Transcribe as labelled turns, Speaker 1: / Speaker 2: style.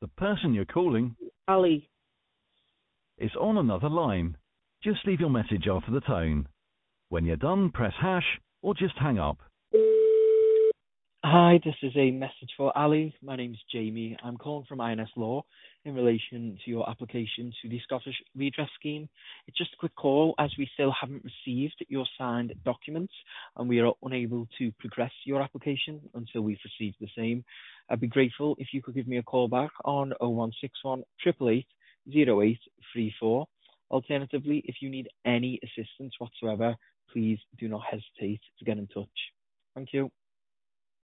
Speaker 1: The person you're calling
Speaker 2: Ali.
Speaker 1: is on another line. Just leave your message after the tone. When you're done, press hash or just hang up.
Speaker 2: Hi, this is a message for Ali. My name's Jamie. I'm calling from INS Law in relation to your application to the Scottish Redress Scheme. It's just a quick call as we still haven't received your signed documents and we are unable to progress your application until we've received the same. I'd be grateful if you could give me a call back on 0161 888 0834. Alternatively, if you need any assistance whatsoever, please do not hesitate to get in touch. Thank you.